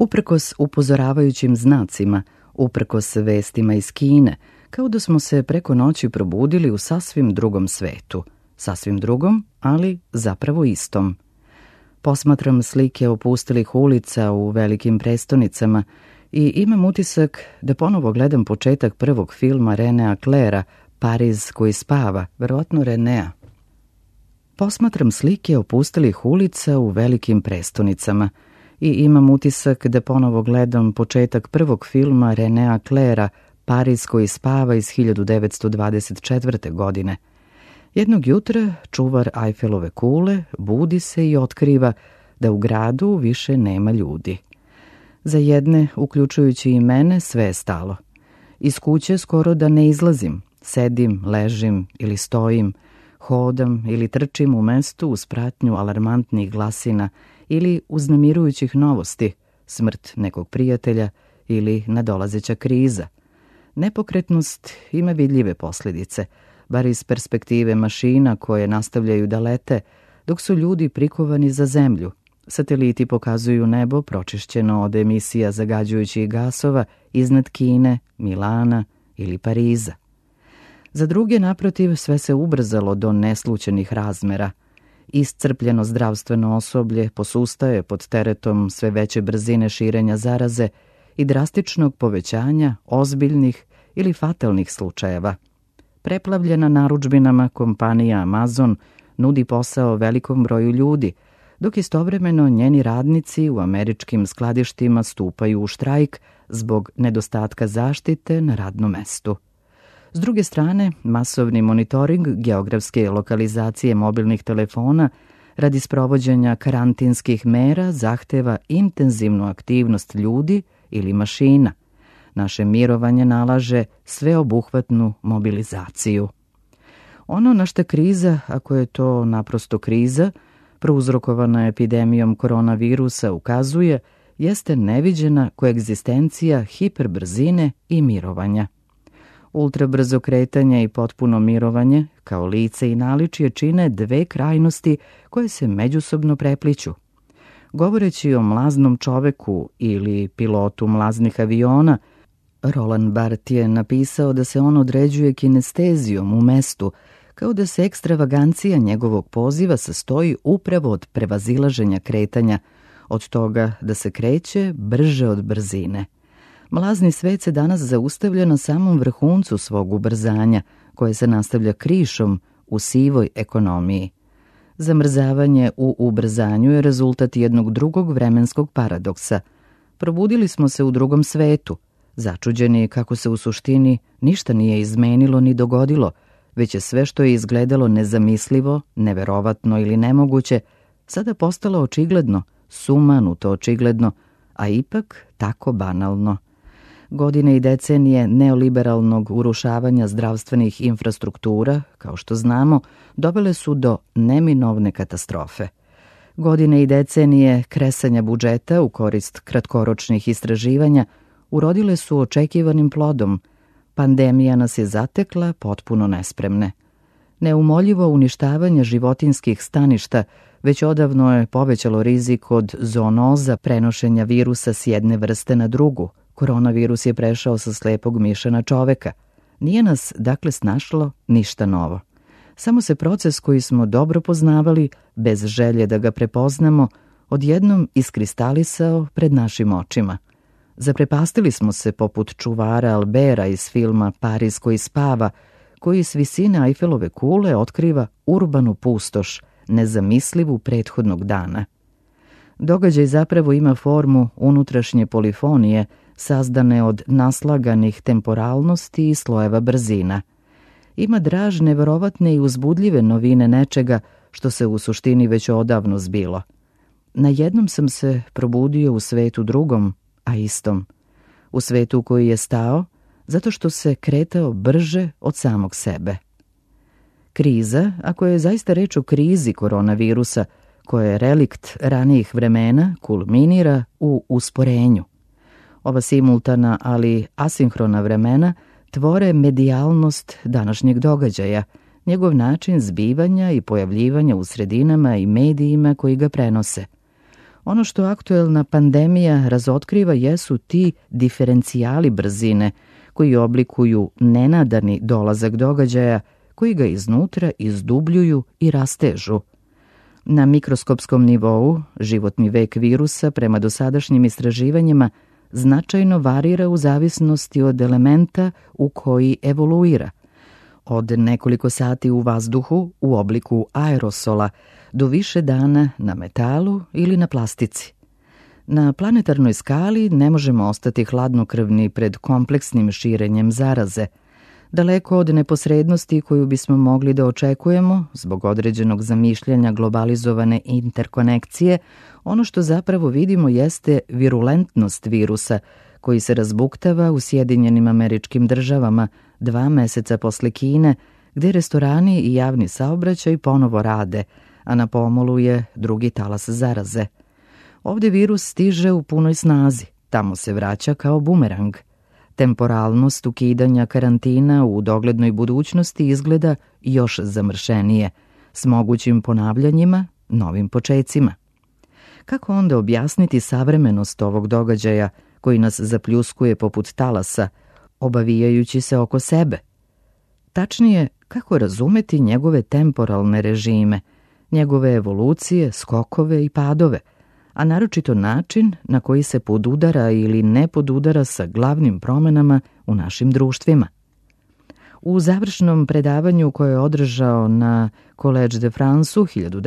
Uprkos upozoravajućim znacima, uprkos vestima iz Kine, kao da smo se preko noći probudili u sasvim drugom svetu. Sasvim drugom, ali zapravo istom. Posmatram slike opustelih ulica u velikim prestonicama i imam utisak da ponovo gledam početak prvog filma Renea Claira, Pariz koji spava, verovatno Renea. Posmatram slike opustelih ulica u velikim prestonicama i imam utisak da ponovo gledam početak prvog filma Renea Claira, Pariz koji spava iz 1924. godine. Jednog jutra čuvar Ajfelove kule budi se i otkriva da u gradu više nema ljudi. Za jedne, uključujući i mene, sve je stalo. Iz kuće skoro da ne izlazim, sedim, ležim ili stojim, hodam ili trčim u mestu uz pratnju alarmantnih glasina ili uznemirujućih novosti, smrt nekog prijatelja ili nadolazeća kriza. Nepokretnost ima vidljive posljedice, bar iz perspektive mašina koje nastavljaju da lete, dok su ljudi prikovani za zemlju. Sateliti pokazuju nebo pročišćeno od emisija zagađujućih gasova iznad Kine, Milana ili Pariza. Za druge, naprotiv, sve se ubrzalo do neslućenih razmera. Iscrpljeno zdravstveno osoblje posustaje pod teretom sve veće brzine širenja zaraze i drastičnog povećanja ozbiljnih ili fatalnih slučajeva. Preplavljena narudžbinama, kompanija Amazon nudi posao velikom broju ljudi, dok istovremeno njeni radnici u američkim skladištima stupaju u štrajk zbog nedostatka zaštite na radnom mestu. S druge strane, masovni monitoring geografske lokalizacije mobilnih telefona radi sprovođenja karantinskih mera zahteva intenzivnu aktivnost ljudi ili mašina. Naše mirovanje nalaže sveobuhvatnu mobilizaciju. Ono na što kriza, ako je to naprosto kriza, prouzrokovana epidemijom koronavirusa ukazuje, jeste neviđena koegzistencija hiperbrzine i mirovanja. Ultrabrzo kretanje i potpuno mirovanje, kao lice i naličje, čine dve krajnosti koje se međusobno prepliću. Govoreći o mlaznom čoveku ili pilotu mlaznih aviona, Roland Barthes je napisao da se on određuje kinestezijom u mestu, kao da se ekstravagancija njegovog poziva sastoji upravo od prevazilaženja kretanja, od toga da se kreće brže od brzine. Mlazni svet se danas zaustavlja na samom vrhuncu svog ubrzanja, koje se nastavlja krišom u sivoj ekonomiji. Zamrzavanje u ubrzanju je rezultat jednog drugog vremenskog paradoksa. Probudili smo se u drugom svetu, začuđeni kako se u suštini ništa nije izmenilo ni dogodilo, već je sve što je izgledalo nezamislivo, neverovatno ili nemoguće, sada postalo očigledno, sumanuto očigledno, a ipak tako banalno. Godine i decenije neoliberalnog urušavanja zdravstvenih infrastruktura, kao što znamo, dovele su do neminovne katastrofe. Godine i decenije kresanja budžeta u korist kratkoročnih istraživanja urodile su očekivanim plodom. Pandemija nas je zatekla potpuno nespremne. Neumoljivo uništavanje životinjskih staništa već odavno je povećalo rizik od zoonoza, prenošenja virusa s jedne vrste na drugu. Koronavirus je prešao sa slepog miša na čoveka. Nije nas, dakle, snašlo ništa novo. Samo se proces koji smo dobro poznavali, bez želje da ga prepoznamo, odjednom iskristalisao pred našim očima. Zaprepastili smo se poput čuvara Albera iz filma Pariz koji spava, koji s visine Ajfelove kule otkriva urbanu pustoš, nezamislivu prethodnog dana. Događaj zapravo ima formu unutrašnje polifonije, sazdane od naslaganih temporalnosti i slojeva brzina. Ima draž neverovatne i uzbudljive novine nečega što se u suštini već odavno zbilo. Najednom sam se probudio u svetu drugom, a istom. U svetu koji je stao, zato što se kretao brže od samog sebe. Kriza, ako je zaista reč o krizi koronavirusa, koja je relikt ranijih vremena, kulminira u usporenju. Ova simultana, ali asinhrona vremena tvore medijalnost današnjeg događaja, njegov način zbivanja i pojavljivanja u sredinama i medijima koji ga prenose. Ono što aktuelna pandemija razotkriva jesu ti diferencijali brzine koji oblikuju nenadani dolazak događaja koji ga iznutra izdubljuju i rastežu. Na mikroskopskom nivou životni vek virusa prema dosadašnjim istraživanjima značajno varira u zavisnosti od elementa u koji evoluira. Od nekoliko sati u vazduhu u obliku aerosola do više dana na metalu ili na plastici. Na planetarnoj skali ne možemo ostati hladnokrvni pred kompleksnim širenjem zaraze. Daleko od neposrednosti koju bismo mogli da očekujemo, zbog određenog zamišljanja globalizovane interkonekcije, ono što zapravo vidimo jeste virulentnost virusa, koji se razbuktava u Sjedinjenim Američkim Državama 2 meseca posle Kine, gde restorani i javni saobraćaj ponovo rade, a na pomolu je drugi talas zaraze. Ovde virus stiže u punoj snazi, tamo se vraća kao bumerang. Temporalnost ukidanja karantina u doglednoj budućnosti izgleda još zamršenije, s mogućim ponavljanjima, novim počecima. Kako onda objasniti savremenost ovog događaja koji nas zapljuskuje poput talasa, obavijajući se oko sebe? Tačnije, kako razumeti njegove temporalne režime, njegove evolucije, skokove i padove, a naročito način na koji se podudara ili ne podudara sa glavnim promenama u našim društvima. U završnom predavanju koje je održao na Collège de Franceu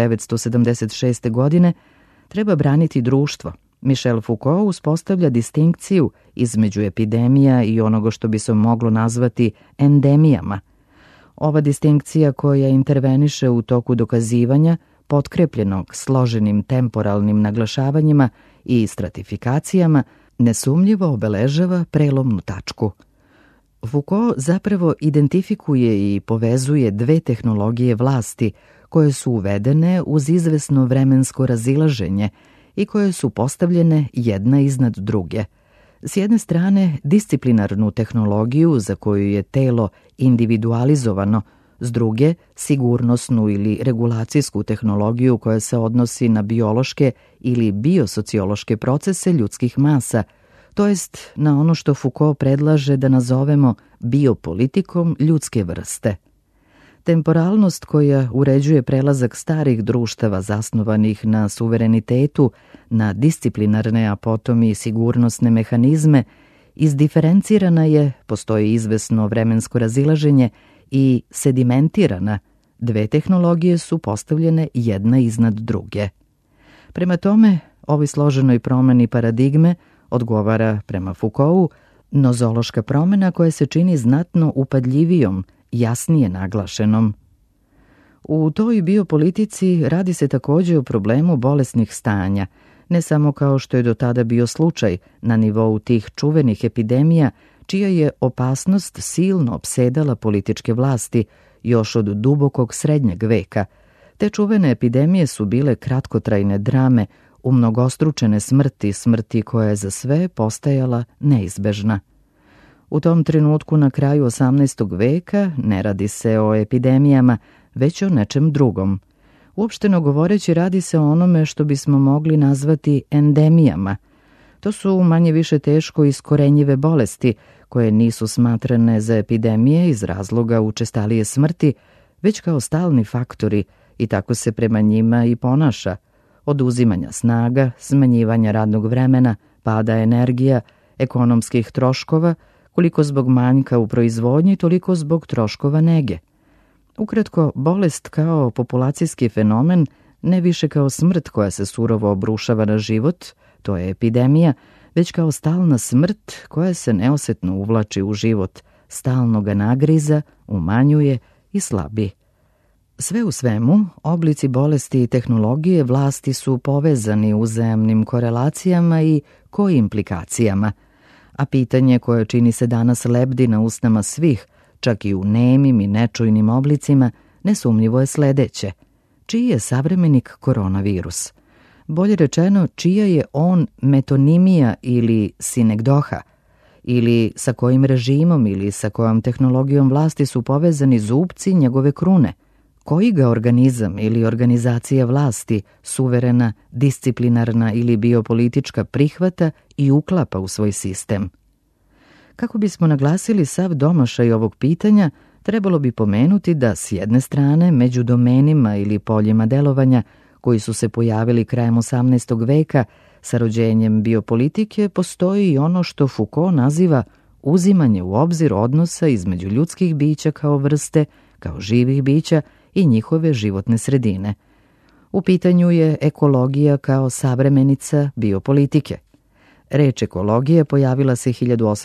1976. godine treba braniti društvo. Michel Foucault uspostavlja distinkciju između epidemija i onoga što bi se moglo nazvati endemijama. Ova distinkcija koja interveniše u toku dokazivanja, potkrepljenog složenim temporalnim naglašavanjima i stratifikacijama, nesumnjivo obeležava prelomnu tačku. Foucault zapravo identifikuje i povezuje 2 tehnologije vlasti koje su uvedene uz izvesno vremensko razilaženje i koje su postavljene jedna iznad druge. S jedne strane, disciplinarnu tehnologiju za koju je telo individualizovano, s druge, sigurnosnu ili regulacijsku tehnologiju koja se odnosi na biološke ili biosociološke procese ljudskih masa, to jest na ono što Foucault predlaže da nazovemo biopolitikom ljudske vrste. Temporalnost koja uređuje prelazak starih društava zasnovanih na suverenitetu, na disciplinarne, a potom i sigurnosne mehanizme, izdiferencirana je, postoji izvesno vremensko razilaženje, i sedimentirana. 2 tehnologije su postavljene jedna iznad druge. Prema tome, ovoj složenoj promeni paradigme odgovara prema Foucaultu nozološka promena koja se čini znatno upadljivijom, jasnije naglašenom. U toj biopolitici radi se takođe o problemu bolesnih stanja, ne samo kao što je do tada bio slučaj na nivou tih čuvenih epidemija, čija je opasnost silno opsedala političke vlasti još od dubokog srednjeg veka. Te čuvene epidemije su bile kratkotrajne drame, umnogostručene smrti koja je za sve postajala neizbežna. U tom trenutku na kraju 18. veka ne radi se o epidemijama, već o nečem drugom. Uopšteno govoreći, radi se o onome što bismo mogli nazvati endemijama. To su manje više teško iskorenjive bolesti koje nisu smatrane za epidemije iz razloga učestalije smrti, već kao stalni faktori i tako se prema njima i ponaša. Oduzimanja snaga, smanjivanja radnog vremena, pada energija, ekonomskih troškova, koliko zbog manjka u proizvodnji, toliko zbog troškova nege. Ukratko, bolest kao populacijski fenomen, ne više kao smrt koja se surovo obrušava na život, to je epidemija, već kao stalna smrt koja se neosetno uvlači u život, stalno ga nagriza, umanjuje i slabi. Sve u svemu, oblici bolesti i tehnologije vlasti su povezani uzajamnim korelacijama i koimplikacijama, a pitanje koje čini se danas lebdi na usnama svih, čak i u nemim i nečujnim oblicima, nesumnjivo je sledeće. Čiji je savremenik koronavirus? Bolje rečeno, čija je on metonimija ili sinegdoha, ili sa kojim režimom ili sa kojom tehnologijom vlasti su povezani zupci njegove krune, Koji ga organizam ili organizacija vlasti, suverena, disciplinarna ili biopolitička, prihvata i uklapa u svoj sistem? Kako bismo naglasili sav domašaj ovog pitanja, trebalo bi pomenuti da s jedne strane među domenima ili poljima delovanja koji su se pojavili krajem 18. veka sa rođenjem biopolitike postoji i ono što Foucault naziva uzimanje u obzir odnosa između ljudskih bića kao vrste, kao živih bića i njihove životne sredine. U pitanju je ekologija kao savremenica biopolitike. Reč ekologija pojavila se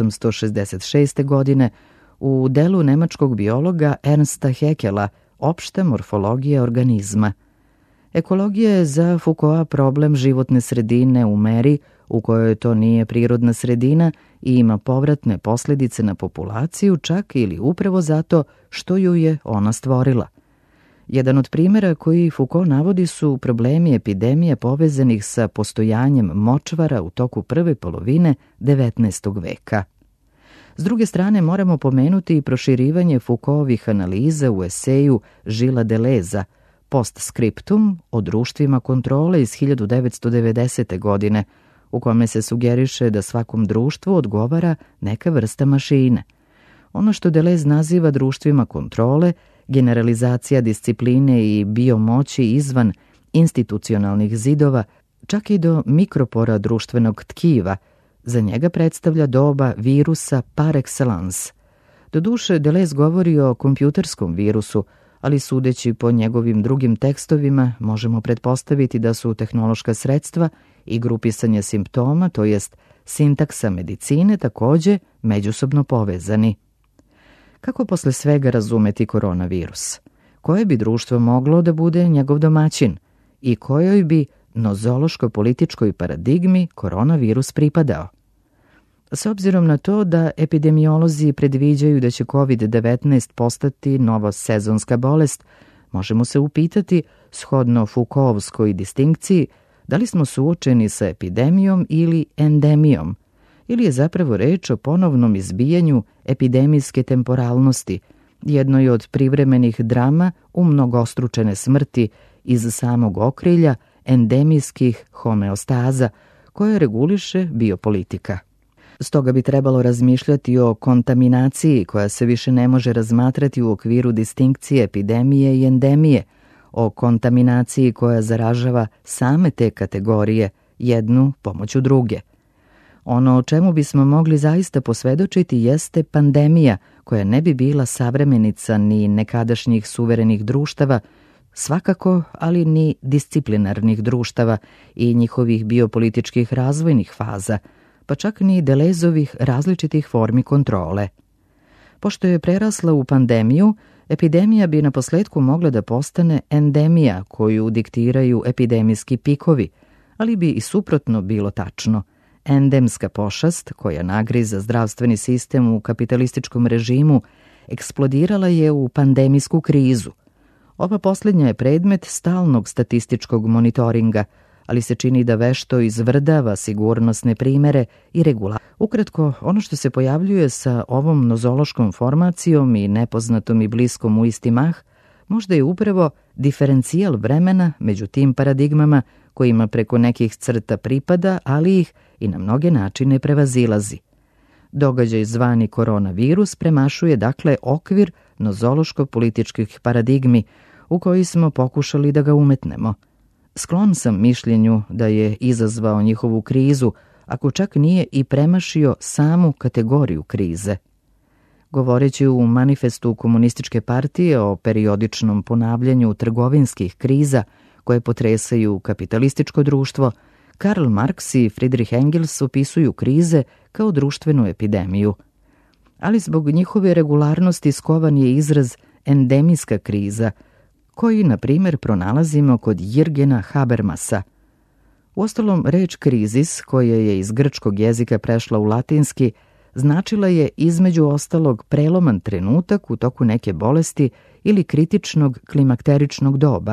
1866. godine u delu nemačkog biologa Ernsta Haeckela Opšta morfologija organizma. Ekologija je za Foucaulta problem životne sredine u meri u kojoj to nije prirodna sredina i ima povratne posljedice na populaciju, čak ili upravo zato što ju je ona stvorila. Jedan od primjera koji Foucault navodi su problemi epidemije povezanih sa postojanjem močvara u toku prve polovine 19. veka. S druge strane, moramo pomenuti i proširivanje Foucaultovih analiza u eseju Gilesa Deleuza Postscriptum o društvima kontrole iz 1990. godine, u kome se sugeriše da svakom društvu odgovara neka vrsta mašine. Ono što Deleuze naziva društvima kontrole, generalizacija discipline i biomoći izvan institucionalnih zidova, čak i do mikropora društvenog tkiva, za njega predstavlja doba virusa par excellence. Doduše, Deleuze govori o kompjuterskom virusu, ali sudeći po njegovim drugim tekstovima možemo pretpostaviti da su tehnološka sredstva i grupisanje simptoma, to jest sintaksa medicine, takođe međusobno povezani. Kako posle svega razumeti koronavirus? Koje bi društvo moglo da bude njegov domaćin i kojoj bi nozološko-političkoj paradigmi koronavirus pripadao? S obzirom na to da epidemiolozi predviđaju da će COVID-19 postati nova sezonska bolest, možemo se upitati, shodno Foucaultovskoj distinkciji, da li smo suočeni sa epidemijom ili endemijom, ili je zapravo reč o ponovnom izbijanju epidemijske temporalnosti, jednoj od privremenih drama u mnogostručene smrti iz samog okrilja endemijskih homeostaza koje reguliše biopolitika. Stoga bi trebalo razmišljati o kontaminaciji koja se više ne može razmatrati u okviru distinkcije epidemije i endemije, o kontaminaciji koja zaražava same te kategorije, jednu pomoću druge. Ono o čemu bismo mogli zaista posvedočiti jeste pandemija koja ne bi bila savremenica ni nekadašnjih suverenih društava, svakako, ali ni disciplinarnih društava i njihovih biopolitičkih razvojnih faza, pa čak ni Deleuzovih različitih formi kontrole. Pošto je prerasla u pandemiju, epidemija bi na posledku mogla da postane endemija koju diktiraju epidemijski pikovi, ali bi i suprotno bilo tačno. Endemska pošast, koja nagriza zdravstveni sistem u kapitalističkom režimu, eksplodirala je u pandemijsku krizu. Ova posljednja je predmet stalnog statističkog monitoringa, ali se čini da vešto izvrdava sigurnosne primere i regulacije. Ukratko, ono što se pojavljuje sa ovom nozološkom formacijom i nepoznatom i bliskom u isti mah, možda je upravo diferencijal vremena među tim paradigmama kojima preko nekih crta pripada, ali ih i na mnoge načine prevazilazi. Događaj zvani koronavirus premašuje dakle okvir nozološko-političkih paradigmi u koji smo pokušali da ga umetnemo. Sklon sam mišljenju da je izazvao njihovu krizu, ako čak nije i premašio samu kategoriju krize. Govoreći u manifestu Komunističke partije o periodičnom ponavljanju trgovinskih kriza koje potresaju kapitalističko društvo, Karl Marx i Friedrich Engels opisuju krize kao društvenu epidemiju. Ali zbog njihove regularnosti skovan je izraz endemijska kriza, koji, na primjer, pronalazimo kod Jirgena Habermasa. Uostalom, reč krizis, koja je iz grčkog jezika prešla u latinski, značila je između ostalog preloman trenutak u toku neke bolesti ili kritičnog klimakteričnog doba.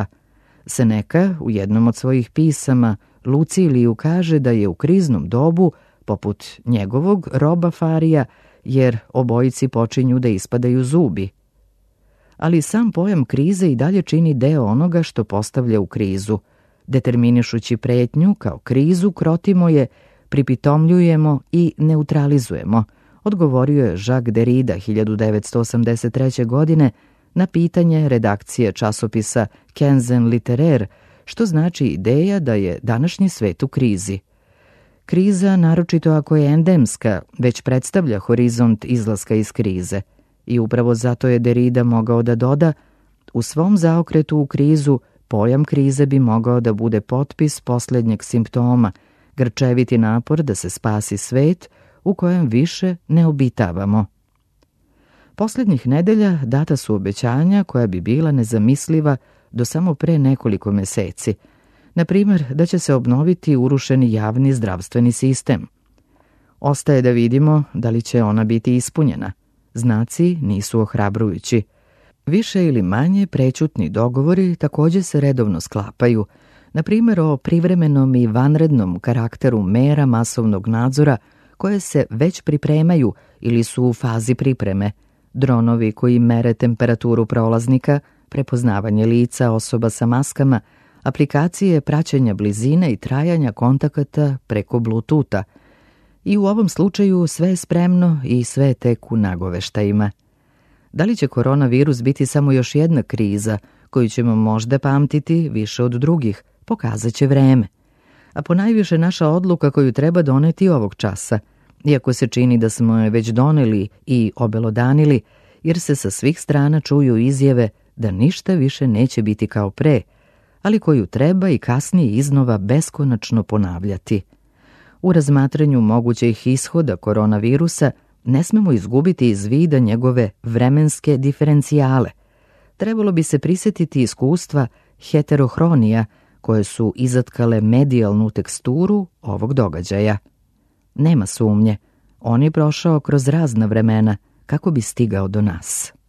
Seneca u jednom od svojih pisama Luciliju kaže da je u kriznom dobu, poput njegovog, roba farija, jer obojici počinju da ispadaju zubi. ali sam pojam krize i dalje čini deo onoga što postavlja u krizu. Determinišući pretnju kao krizu, krotimo je, pripitomljujemo i neutralizujemo, odgovorio je Jacques Derrida 1983. godine na pitanje redakcije časopisa Kenzen Literaire, što znači ideja da je današnji svet u krizi. Kriza, naročito ako je endemska, već predstavlja horizont izlaska iz krize. I upravo zato je Derrida mogao da doda, u svom zaokretu u krizu, pojam krize bi mogao da bude potpis posljednjeg simptoma, grčeviti napor da se spasi svet u kojem više ne obitavamo. Posljednjih nedelja data su obećanja koja bi bila nezamisliva do samo pre nekoliko meseci. Na primjer, da će se obnoviti urušeni javni zdravstveni sistem. Ostaje da vidimo da li će ona biti ispunjena. Znaci nisu ohrabrujući. Više ili manje prećutni dogovori također se redovno sklapaju, na primjer o privremenom i vanrednom karakteru mera masovnog nadzora koje se već pripremaju ili su u fazi pripreme, dronovi koji mere temperaturu prolaznika, prepoznavanje lica osoba sa maskama, aplikacije praćenja blizine i trajanja kontakata preko Bluetootha. I u ovom slučaju sve je spremno i sve je tek u nagoveštajima. Da li će koronavirus biti samo još jedna kriza koju ćemo možda pamtiti više od drugih, pokazat će vreme. A ponajviše naša odluka koju treba doneti ovog časa, iako se čini da smo je već doneli i obelodanili, jer se sa svih strana čuju izjave da ništa više neće biti kao pre, ali koju treba i kasnije iznova beskonačno ponavljati. U razmatranju mogućih ishoda koronavirusa ne smemo izgubiti iz vida njegove vremenske diferencijale. Trebalo bi se prisjetiti iskustva heterohronija koje su izatkale medijalnu teksturu ovog događaja. Nema sumnje, on je prošao kroz razna vremena kako bi stigao do nas.